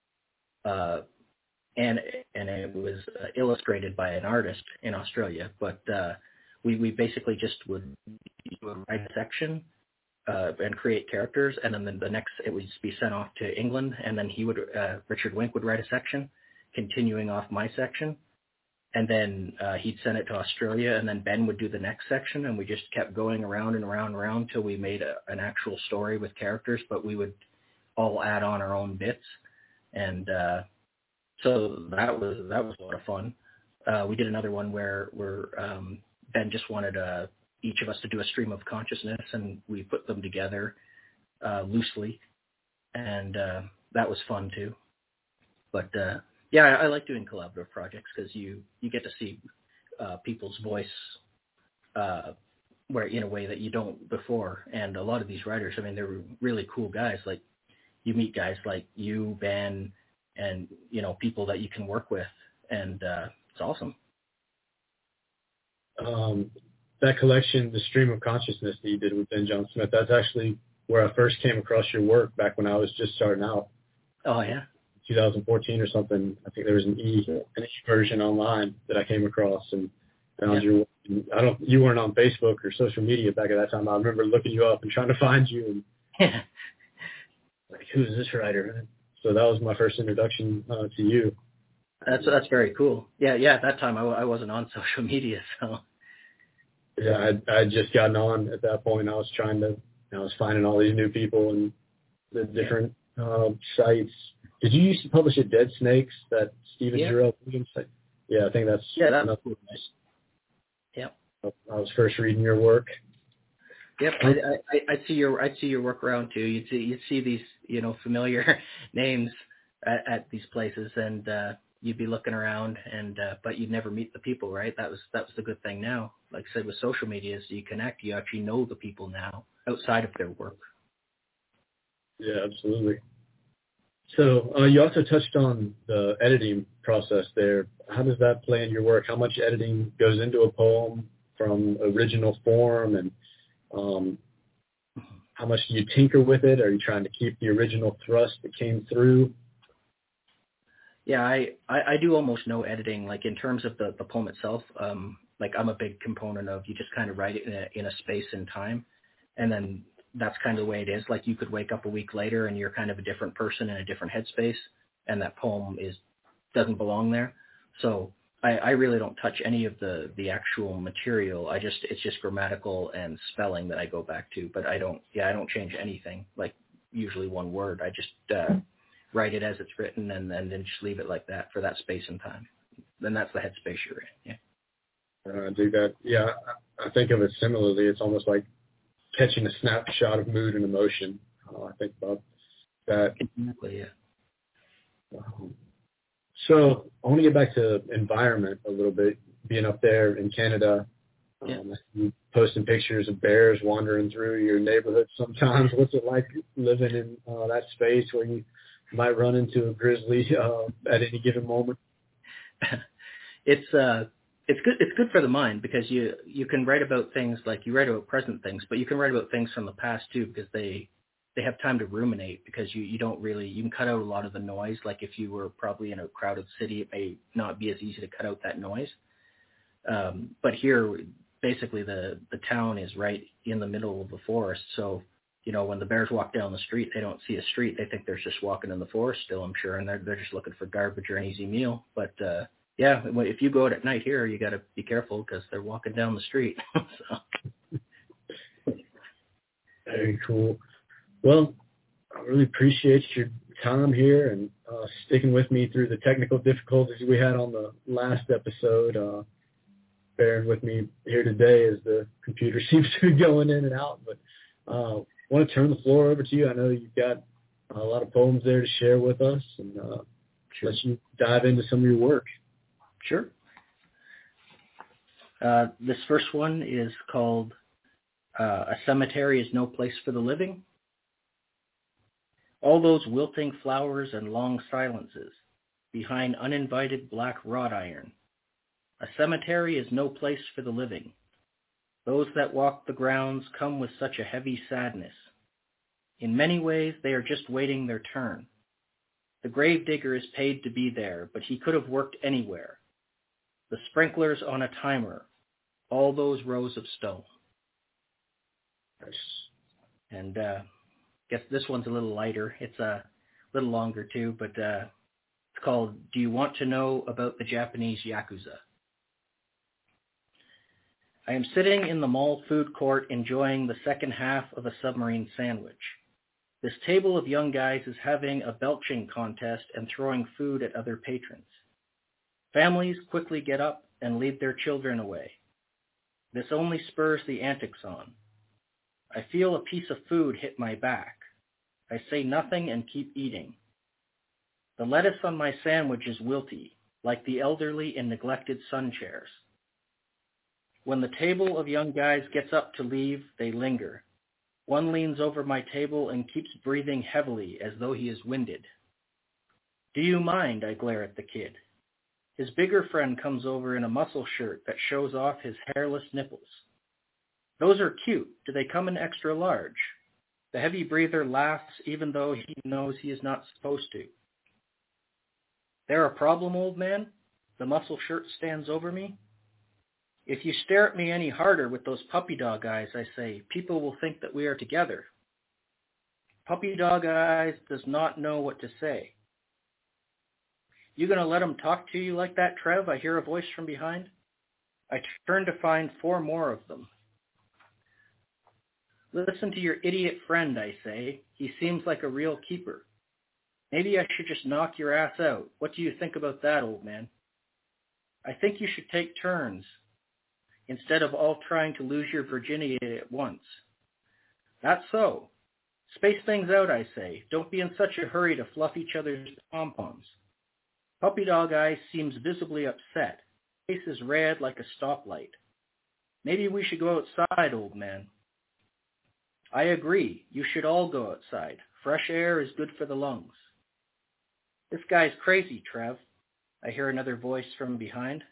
Speaker 3: and it was illustrated by an artist in Australia. But we basically just would write a section and create characters, and then the next it would be sent off to England, and then Richard Wink would write a section, continuing off my section, and then he'd send it to Australia, and then Ben would do the next section, and we just kept going around and around and around till we made an actual story with characters, but we would all add on our own bits, and so that was a lot of fun. We did another one where Ben just wanted each of us to do a stream of consciousness, and we put them together loosely, and that was fun too. But I like doing collaborative projects because you get to see people's voice where in a way that you don't before. And a lot of these writers, I mean, they're really cool guys. Like you meet guys like you, Ben, and people that you can work with, and it's awesome.
Speaker 2: That collection, The Stream of Consciousness that you did with Ben John Smith, that's actually where I first came across your work back when I was just starting out.
Speaker 3: Oh, yeah?
Speaker 2: 2014 or something. I think there was an E version online that I came across and found your work. You weren't on Facebook or social media back at that time. I remember looking you up and trying to find you and like, who's this writer? So that was my first introduction to you.
Speaker 3: That's very cool. Yeah. At that time I wasn't on social media, so.
Speaker 2: Yeah, I'd just gotten on at that point. I was finding all these new people and the different sites. Did you used to publish at Dead Snakes, that Stephen Jarrell Williams site? Yeah, I think that's
Speaker 3: another cool.
Speaker 2: Nice.
Speaker 3: Yep.
Speaker 2: I was first reading your work.
Speaker 3: Yep, I'd see your work around too. You'd see these familiar names at these places, and you'd be looking around, and but you'd never meet the people, right? That was the good thing now. Like I said, with social media, is you connect, you actually know the people now outside of their work.
Speaker 2: Yeah, absolutely. So you also touched on the editing process there. How does that play in your work? How much editing goes into a poem? from original form, and how much do you tinker with it? Are you trying to keep the original thrust that came through?
Speaker 3: Yeah, I do almost no editing, like in terms of the poem itself. Like I'm a big component of, you just kind of write it in a space and time, and then that's kind of the way it is. Like you could wake up a week later and you're kind of a different person in a different headspace, and that poem doesn't belong there. So I really don't touch any of the actual material. It's just grammatical and spelling that I go back to, but I don't change anything, like usually one word. I just write it as it's written and then just leave it like that for that space and time. Then that's the headspace you're in. Yeah.
Speaker 2: I do that. Yeah, I think of it similarly. It's almost like catching a snapshot of mood and emotion. I think about that.
Speaker 3: Exactly, yeah.
Speaker 2: So I want to get back to environment a little bit. Being up there in Canada, posting pictures of bears wandering through your neighborhood sometimes. What's it like living in that space where you might run into a grizzly at any given moment?
Speaker 3: It's good. It's good for the mind, because you can write about things, like you write about present things, but you can write about things from the past too, because they have time to ruminate, because you can cut out a lot of the noise. Like if you were probably in a crowded city, it may not be as easy to cut out that noise. But here, basically the town is right in the middle of the forest. So, when the bears walk down the street, they don't see a street. They think they're just walking in the forest still, I'm sure. And they're just looking for garbage or an easy meal. But, yeah, if you go out at night here, you got to be careful because they're walking down the street. So.
Speaker 2: Very cool. Well, I really appreciate your time here and sticking with me through the technical difficulties we had on the last episode. Bearing with me here today as the computer seems to be going in and out. But I want to turn the floor over to you. I know you've got a lot of poems there to share with us, and
Speaker 3: Sure.
Speaker 2: let you dive into some of your work.
Speaker 3: Sure. This first one is called A Cemetery is No Place for the Living. All those wilting flowers and long silences behind uninvited black wrought iron. A cemetery is no place for the living. Those that walk the grounds come with such a heavy sadness. In many ways, they are just waiting their turn. The gravedigger is paid to be there, but he could have worked anywhere. The sprinklers on a timer, all those rows of stone.
Speaker 2: Nice.
Speaker 3: And guess this one's a little lighter. It's a little longer too, but it's called Do You Want to Know About the Japanese Yakuza? I am sitting in the mall food court enjoying the second half of a submarine sandwich. This table of young guys is having a belching contest and throwing food at other patrons. Families quickly get up and lead their children away. This only spurs the antics on. I feel a piece of food hit my back. I say nothing and keep eating. The lettuce on my sandwich is wilty, like the elderly in neglected sun chairs. When the table of young guys gets up to leave, they linger. One leans over my table and keeps breathing heavily as though he is winded. Do you mind? I glare at the kid. His bigger friend comes over in a muscle shirt that shows off his hairless nipples. Those are cute. Do they come in extra large? The heavy breather laughs even though he knows he is not supposed to. There a problem, old man? The muscle shirt stands over me. If you stare at me any harder with those puppy dog eyes, I say, people will think that we are together. Puppy dog eyes does not know what to say. You gonna let him talk to you like that, Trev? I hear a voice from behind. I turn to find 4 more of them. Listen to your idiot friend, I say. He seems like a real keeper. Maybe I should just knock your ass out. What do you think about that, old man? I think you should take turns, instead of all trying to lose your virginity at once. That's so. Space things out, I say. Don't be in such a hurry to fluff each other's pom-poms. Puppy dog eye seems visibly upset. Face is red like a stoplight. Maybe we should go outside, old man. I agree. You should all go outside. Fresh air is good for the lungs. This guy's crazy, Trev. I hear another voice from behind.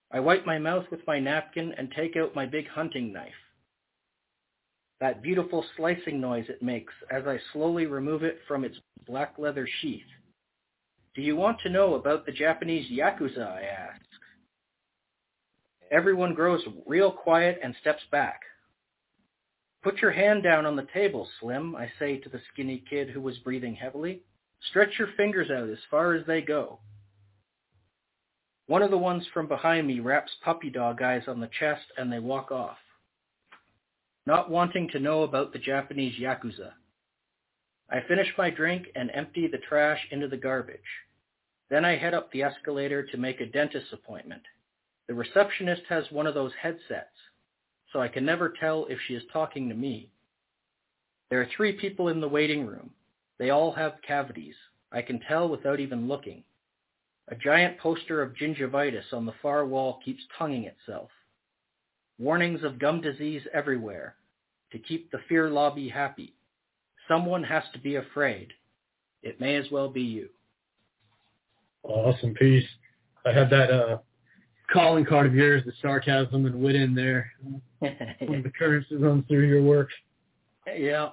Speaker 3: I wipe my mouth with my napkin and take out my big hunting knife. That beautiful slicing noise it makes as I slowly remove it from its black leather sheath. Do you want to know about the Japanese Yakuza, I ask. Everyone grows real quiet and steps back. Put your hand down on the table, Slim, I say to the skinny kid who was breathing heavily. Stretch your fingers out as far as they go. One of the ones from behind me wraps puppy dog eyes on the chest and they walk off. Not wanting to know about the Japanese Yakuza. I finish my drink and empty the trash into the garbage. Then I head up the escalator to make a dentist appointment. The receptionist has one of those headsets, so I can never tell if she is talking to me. There are 3 people in the waiting room. They all have cavities. I can tell without even looking. A giant poster of gingivitis on the far wall keeps tonguing itself. Warnings of gum disease everywhere. To keep the fear lobby happy. Someone has to be afraid. It may as well be you.
Speaker 2: Awesome piece. I have that calling card of yours, the sarcasm and wit in there. One of the currents that runs through your work.
Speaker 3: Yeah.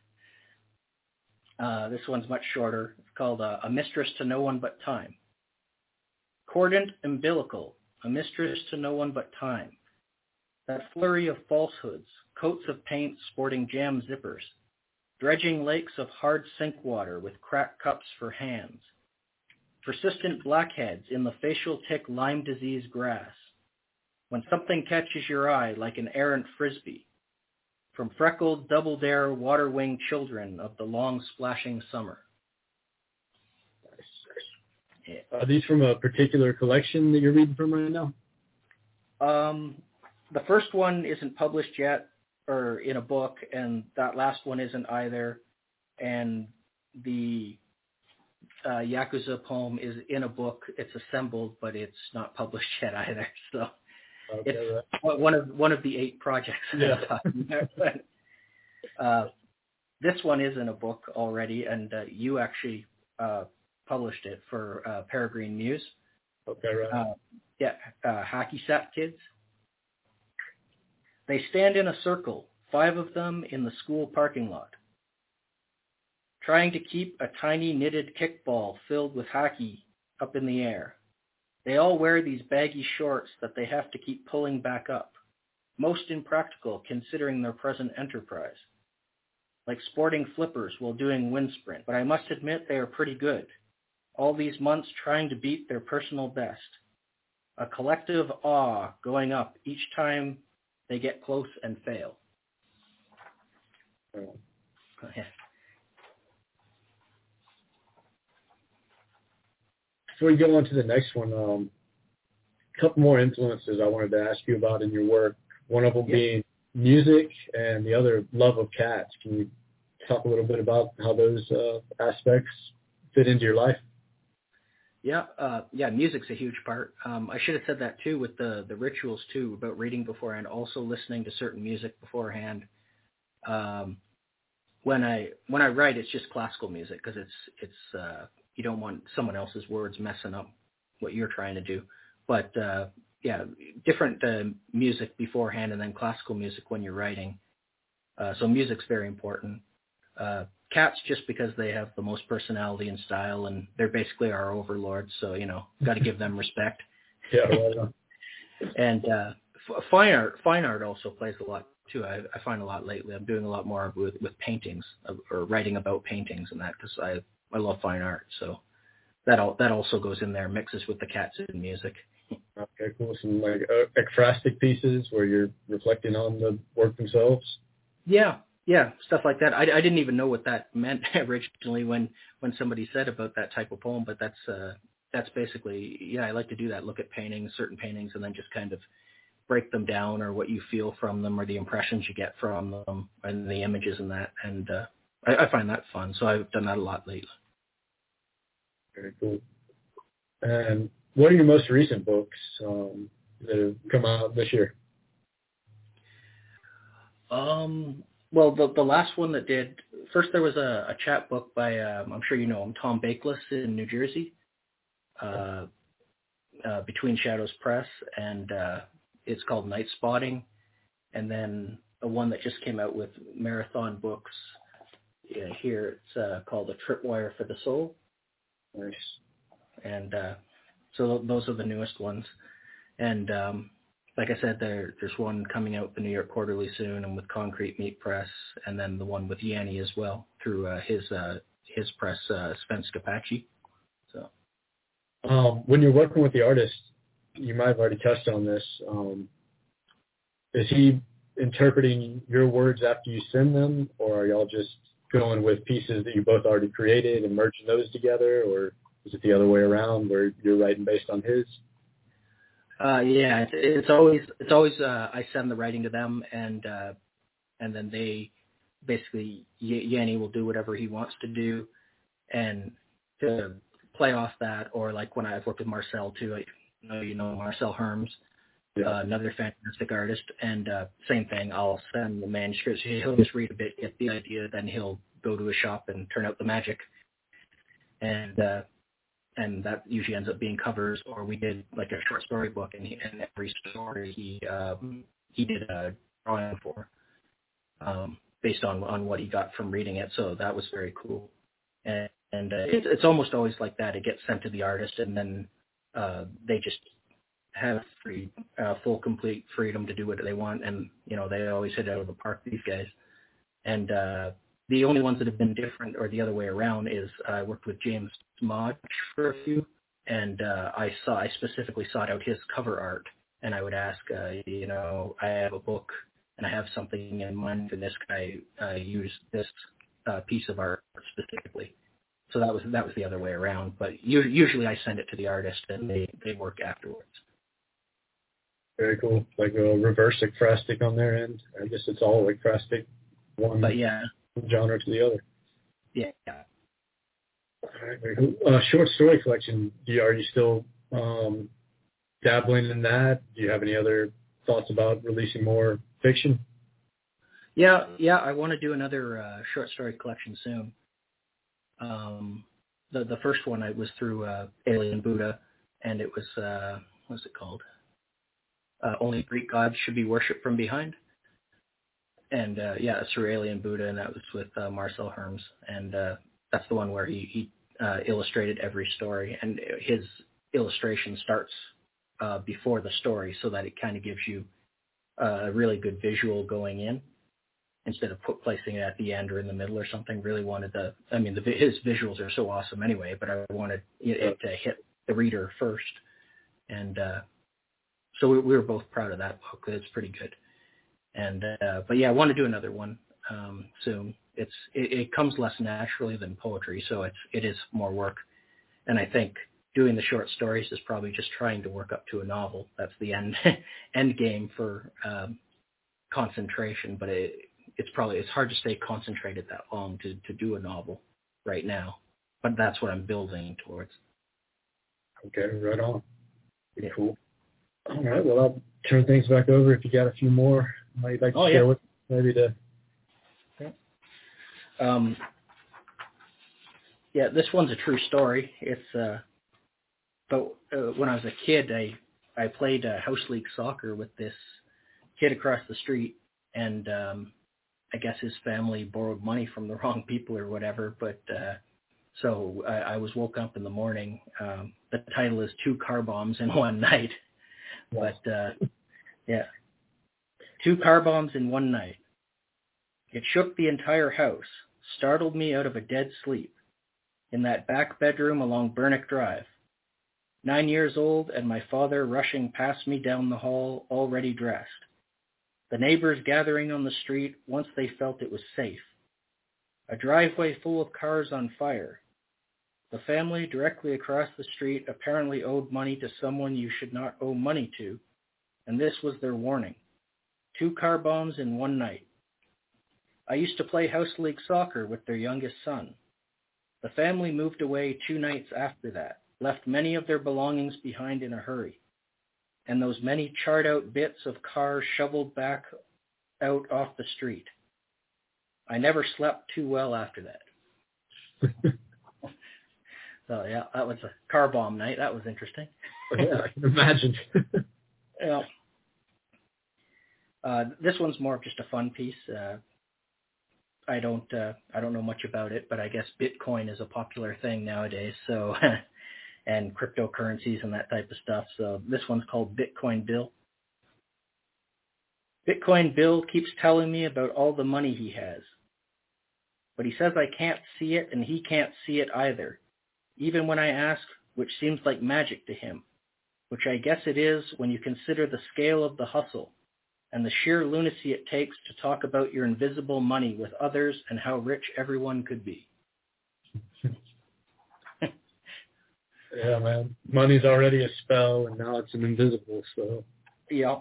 Speaker 3: This one's much shorter. It's called A Mistress to No One But Time. Cordant umbilical, a mistress to no one but time. That flurry of falsehoods, coats of paint sporting jam zippers, dredging lakes of hard sink water with cracked cups for hands, persistent blackheads in the facial tick Lyme disease grass, when something catches your eye like an errant frisbee, from freckled double-dare water-winged children of the long splashing summer.
Speaker 2: Are these from a particular collection that you're reading from right now?
Speaker 3: The first one isn't published yet, or in a book, and that last one isn't either. And the Yakuza poem is in a book. It's assembled, but it's not published yet either. So
Speaker 2: Okay,
Speaker 3: it's
Speaker 2: right.
Speaker 3: one of the 8 projects.
Speaker 2: Yeah.
Speaker 3: This one is in a book already, and you actually published it for Peregrine Muse.
Speaker 2: Okay, right.
Speaker 3: Hacky Sack Kids. They stand in a circle, 5 of them in the school parking lot, trying to keep a tiny knitted kickball filled with hacky up in the air. They all wear these baggy shorts that they have to keep pulling back up, most impractical considering their present enterprise. Like sporting flippers while doing wind sprint, but I must admit they are pretty good. All these months trying to beat their personal best. A collective awe going up each time they get close and fail.
Speaker 2: Oh.
Speaker 3: Yeah.
Speaker 2: Before we go on to the next one, a couple more influences I wanted to ask you about in your work. One of them being music and the other love of cats. Can you talk a little bit about how those aspects fit into your life?
Speaker 3: Yeah, music's a huge part. I should have said that too with the rituals too, about reading beforehand, also listening to certain music beforehand. When I write, it's just classical music because it's you don't want someone else's words messing up what you're trying to do. But different music beforehand and then classical music when you're writing. So music's very important. Cats just because they have the most personality and style, and they're basically our overlords. So got to give them respect.
Speaker 2: Yeah. Right.
Speaker 3: And fine art also plays a lot too. I find a lot lately. I'm doing a lot more with paintings or writing about paintings and that because I love fine art. So that also goes in there, mixes with the cats and music.
Speaker 2: Okay, cool. Some like ekphrastic pieces where you're reflecting on the work themselves.
Speaker 3: Yeah, stuff like that. I didn't even know what that meant originally when somebody said about that type of poem, but that's basically, I like to do that, look at certain paintings, and then just kind of break them down or what you feel from them or the impressions you get from them and the images and that. And I find that fun, so I've done that a lot lately.
Speaker 2: Very cool. And what are your most recent books that have come out this year?
Speaker 3: Well, the last one that did, first there was a chat book by, I'm sure you know him, Tom Bakeless in New Jersey. Between Shadows Press, and it's called Night Spotting. And then one that just came out with Marathon Books. Yeah, here it's called A Tripwire for the Soul.
Speaker 2: Nice.
Speaker 3: And so those are the newest ones. And like I said, there's one coming out the New York Quarterly soon, and with Concrete Meat Press, and then the one with Yanni as well through his press, Spence Capacci. So
Speaker 2: when you're working with the artist, you might have already touched on this. Is he interpreting your words after you send them, or are y'all just going with pieces that you both already created and merging those together, or is it the other way around where you're writing based on his?
Speaker 3: Yeah, it's always I send the writing to them, and then they basically Yanni will do whatever he wants to do, and to play off that, or like when I've worked with Marcel too, you know Marcel Herms, another fantastic artist, and same thing. I'll send the manuscripts. He'll just read a bit, get the idea, then he'll go to a shop and turn out the magic, and that usually ends up being covers. Or we did like a short story book, and every story he did a drawing for, based on what he got from reading it. So that was very cool. And it's almost always like that. It gets sent to the artist, and then they just have full, complete freedom to do what they want. And, they always hit it out of the park, these guys. And the only ones that have been different, or the other way around, is I worked with James Modge for a few, and I specifically sought out his cover art, and I would ask, I have a book, and I have something in mind for this guy, use this piece of art specifically. So that was the other way around. But usually I send it to the artist, and they work afterwards.
Speaker 2: Very cool. Like a reverse ekphrastic on their end. I guess it's all ekphrastic, one genre to the other.
Speaker 3: Yeah.
Speaker 2: All right, very cool. Short story collection. Are you still dabbling in that? Do you have any other thoughts about releasing more fiction?
Speaker 3: Yeah. I want to do another short story collection soon. The first one was through Alien Buddha, and it was what's it called? Only Greek gods should be worshipped from behind. And it's through Alien Buddha, and that was with Marcel Herms, and that's the one where he illustrated every story, and his illustration starts before the story, so that it kind of gives you a really good visual going in, instead of placing it at the end or in the middle or something. Really wanted his visuals are so awesome anyway, but I wanted it to hit the reader first, and so we were both proud of that book. It's pretty good. And but I want to do another one soon. It comes less naturally than poetry, so it is more work. And I think doing the short stories is probably just trying to work up to a novel. That's the end game for concentration. But it's hard to stay concentrated that long to do a novel right now. But that's what I'm building towards.
Speaker 2: Okay, right on. Pretty cool. All right, well, I'll turn things back over if you got a few more you'd like to share with maybe to...
Speaker 3: This one's a true story. It's but when I was a kid, I played house league soccer with this kid across the street, and I guess his family borrowed money from the wrong people or whatever, but so I was woken up in the morning. The title is 2 Car Bombs in One Night. But, 2 car bombs in one night. It shook the entire house, startled me out of a dead sleep, in that back bedroom along Burnick Drive. 9 years old, and my father rushing past me down the hall, already dressed. The neighbors gathering on the street once they felt it was safe. A driveway full of cars on fire. The family directly across the street apparently owed money to someone you should not owe money to, and this was their warning. 2 car bombs in one night. I used to play house league soccer with their youngest son. The family moved away 2 nights after that, left many of their belongings behind in a hurry, and those many charred out bits of cars shoveled back out off the street. I never slept too well after that. So yeah, that was a car bomb night. That was interesting.
Speaker 2: Yeah, I can imagine.
Speaker 3: Yeah. This one's more of just a fun piece. I don't know much about it, but I guess Bitcoin is a popular thing nowadays. So, and cryptocurrencies and that type of stuff. So this one's called Bitcoin Bill. Bitcoin Bill keeps telling me about all the money he has, but he says I can't see it and he can't see it either, even when I ask, which seems like magic to him, which I guess it is when you consider the scale of the hustle and the sheer lunacy it takes to talk about your invisible money with others and how rich everyone could be.
Speaker 2: Yeah, man. Money's already a spell, and now it's an invisible, so.
Speaker 3: Yeah.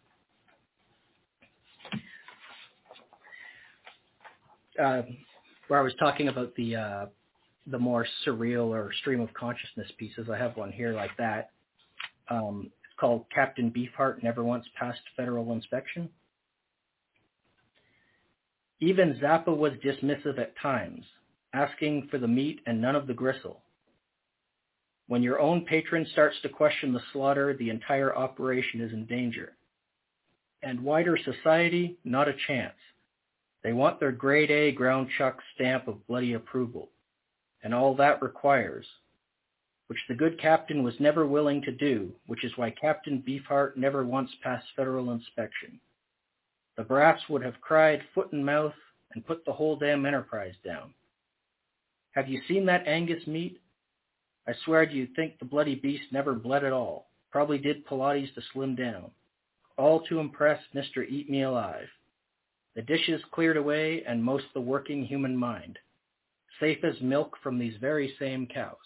Speaker 3: Where I was talking about the more surreal or stream of consciousness pieces, I have one here like that. It's called Captain Beefheart Never Once Passed Federal Inspection. Even Zappa was dismissive at times, asking for the meat and none of the gristle. When your own patron starts to question the slaughter, the entire operation is in danger. And wider society, not a chance. They want their grade A ground chuck stamp of bloody approval, and all that requires, which the good captain was never willing to do, which is why Captain Beefheart never once passed federal inspection. The brass would have cried foot and mouth and put the whole damn enterprise down. Have you seen that Angus meat? I swear you'd think the bloody beast never bled at all, probably did Pilates to slim down, all to impress Mr. Eat Me Alive. The dishes cleared away and most the working human mind, safe as milk from these very same cows.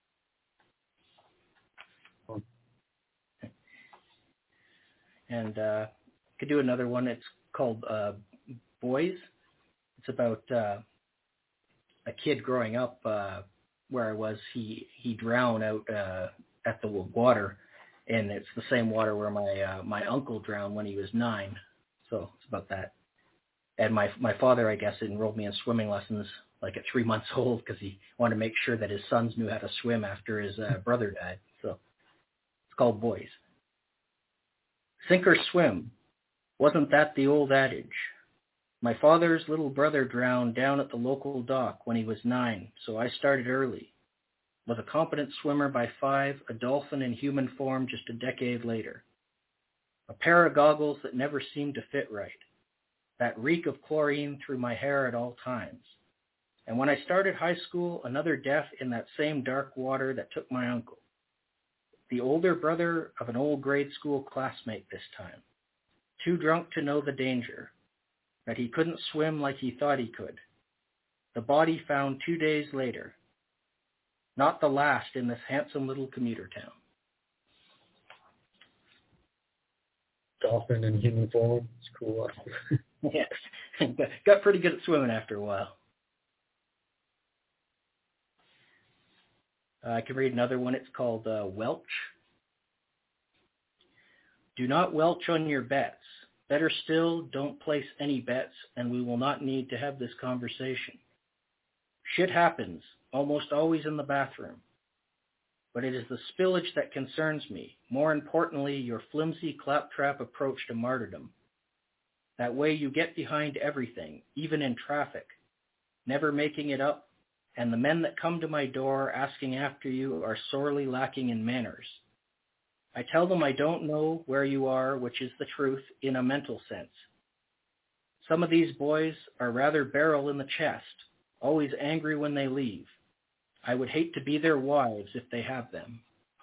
Speaker 3: And could do another one. It's called Boys. It's about a kid growing up where I was. He drowned out at the water, and it's the same water where my uncle drowned when he was 9. So it's about that. And my father, I guess, enrolled me in swimming lessons like at 3 months old because he wanted to make sure that his sons knew how to swim after his brother died. So it's called Boys. Sink or swim. Wasn't that the old adage? My father's little brother drowned down at the local dock when he was 9, so I started early. Was a competent swimmer by 5, a dolphin in human form just a decade later. A pair of goggles that never seemed to fit right. That reek of chlorine through my hair at all times. And when I started high school, another death in that same dark water that took my uncle. The older brother of an old grade school classmate this time. Too drunk to know the danger. That he couldn't swim like he thought he could. The body found 2 days later. Not the last in this handsome little commuter town.
Speaker 2: Dolphin in human form. It's cool.
Speaker 3: Yeah. Got pretty good at swimming after a while. I can read another one. It's called Welch. Do not welch on your bets. Better still, don't place any bets, and we will not need to have this conversation. Shit happens, almost always in the bathroom. But it is the spillage that concerns me. More importantly, your flimsy claptrap approach to martyrdom. That way you get behind everything, even in traffic, never making it up, and the men that come to my door asking after you are sorely lacking in manners. I tell them I don't know where you are, which is the truth in a mental sense. Some of these boys are rather barrel in the chest, always angry when they leave. I would hate to be their wives if they have them.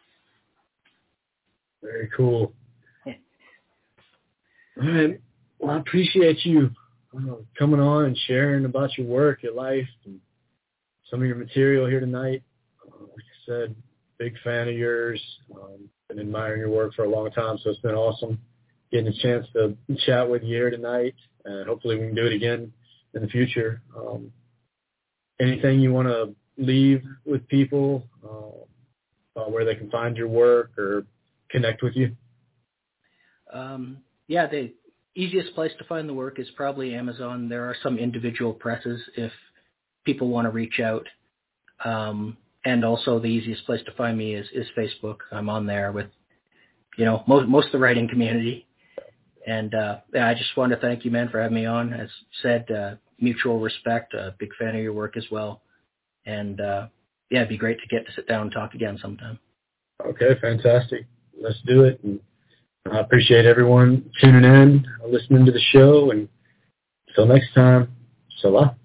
Speaker 2: Very cool. All right. Well, I appreciate you coming on and sharing about your work, your life, and some of your material here tonight. Like I said, big fan of yours. Been admiring your work for a long time, so it's been awesome getting a chance to chat with you here tonight. And hopefully we can do it again in the future. Anything you want to leave with people where they can find your work or connect with you?
Speaker 3: Yeah, the easiest place to find the work is probably Amazon. There are some individual presses if people want to reach out. And also the easiest place to find me is Facebook. I'm on there with, most of the writing community. And I just want to thank you, man, for having me on. As said, mutual respect, big fan of your work as well. And it'd be great to get to sit down and talk again sometime.
Speaker 2: Okay, fantastic. Let's do it. And I appreciate everyone tuning in, listening to the show. And until next time, Salah.